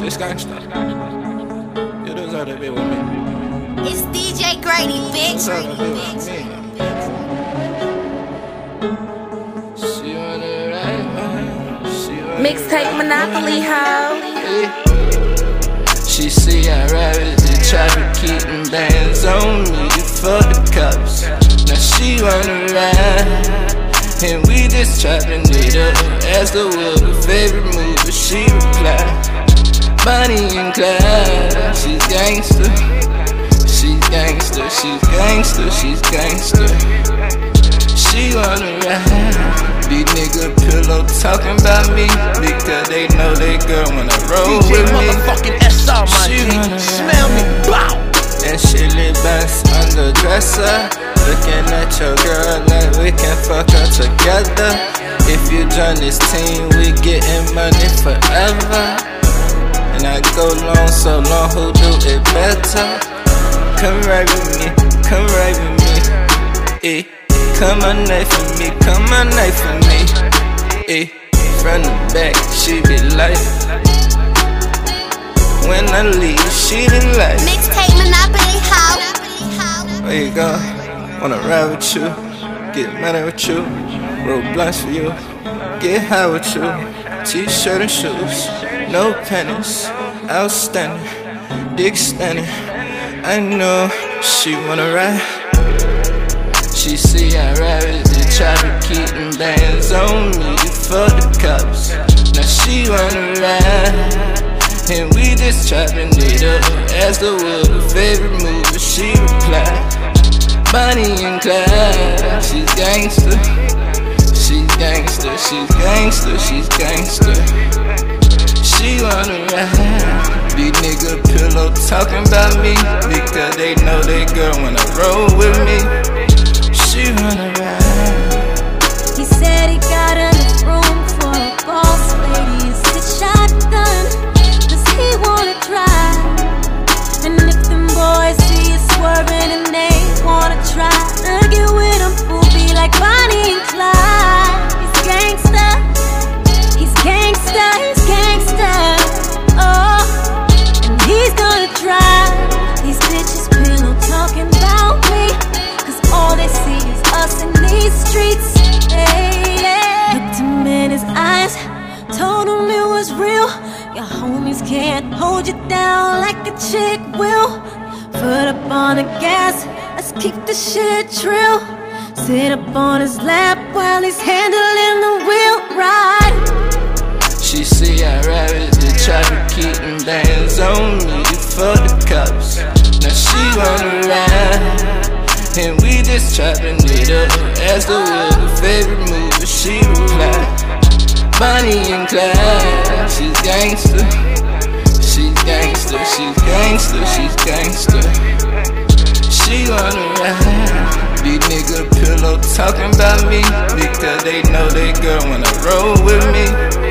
It's gangsta. You deserve to be with me. It's DJ Grady, bitch. Deserve to be with me. She wanna ride, man. Mixtape Monopoly, ho. She see I ride the traffic, keeping bands on me for the cops. Now she wanna ride, and we just chopping it up. Asked her what her favorite movie, she replied, Bonnie and Clyde. She's gangster, she's gangster, she's gangster, she's gangster. She wanna ride. These niggas pillow talking about me because they know they girl when I roll DJ with me. motherfucking SR, my G. Smell me, bow. And she live bounce on the dresser, looking at your girl like we can fuck her together. If you join this team, we getting money forever. And I go long, so long, who do it better? Come right with me, come right with me. Come on, knife for me, come on, knife for me. From the back, she be like, when I leave, she be like, Mixtape Monopoly, how? where you go? Wanna ride with you, get money with you, roll blunts for you, get high with you. T-shirt and shoes, no pennies, outstanding, dick standing. I know she wanna ride. She see I ride with the traffic, keeping bands on me for the cops. Now she wanna ride, and we just chopping it up. Asked her what her favorite movie, she replied, Bonnie and Clyde. She's gangster, she's gangster, she's gangster, she's gangster. She wanna ride. These niggas pillow talking about me because they know they girl when I roll with me. She wanna ride. He said he got enough room for a boss lady. Is it shotgun? Does he wanna try? And if them boys see you swerving and they wanna try to get with him, we'll be like Bonnie and Clyde. He's gangsta, he's gangsta, he's gangsta. Oh, and he's gonna try. These bitches pillow talking about me, all they see is us in these streets. Hey, yeah. Looked him in his eyes, told him it was real. Your homies can't hold you down like a chick will. Foot up on the gas, let's keep the shit trill. Sit up on his lap while he's handling the wheel. Ride. She see I ride with the traffic, keeping bands on me for the cops. Now she wanna ride, and we just chopping it up. Asked her what her favorite movie, she replied, Bonnie and Clyde. She's gangster, she's gangster, she's gangster, she's gangster. She wanna ride. These niggas pillow talking about me because they know they girl when I roll with me.